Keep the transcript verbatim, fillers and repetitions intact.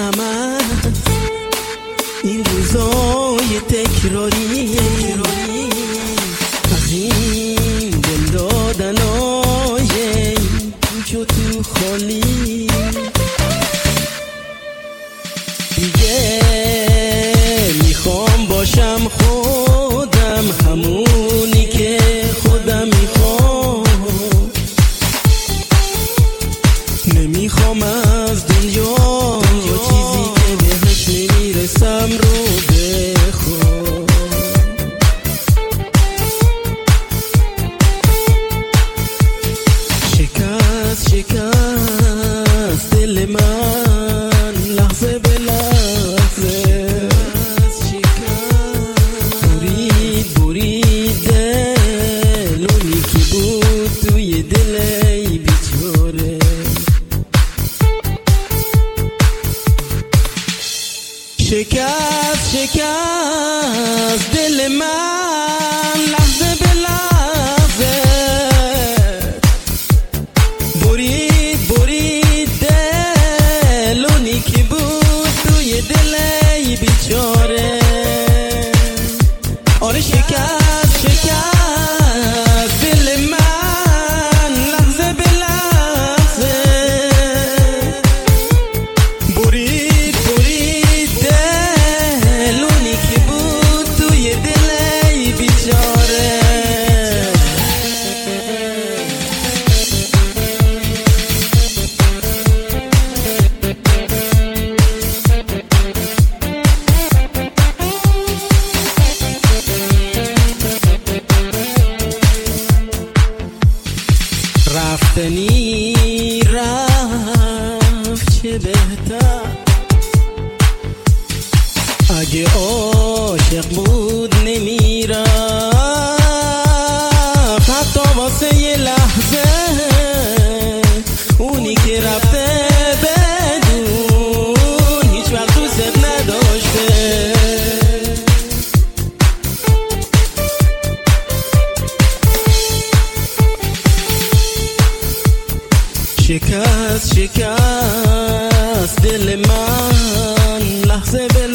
غم این روزای تکراری از این دل دادنای جو تو خالی دیگه میخوام باشم خودم، همونی که خودم میخوام. نمیخوام از دنیا چیزی که بهش نمیرسم رو بخوام. شکست شکست دل من لحظه به لحظه، برید برید دل اونی که بود توی دل ای بیچاره. شکست شکست دل من لحظه به لحظه، برید برید دل اونی که بود توی دل ای بیچاره. آره شکست شکست دل من لحظه به لحظه، برید برید دل اونی که بود توی دل ای بیچاره. رفتنی رفت چه بهتر، اگه عاشق بود نمیرفت حتی واسه یه لحظه. اونی که رفته بدون هیچ وقت دوست نداشته. شکست شکست دل من لحظه به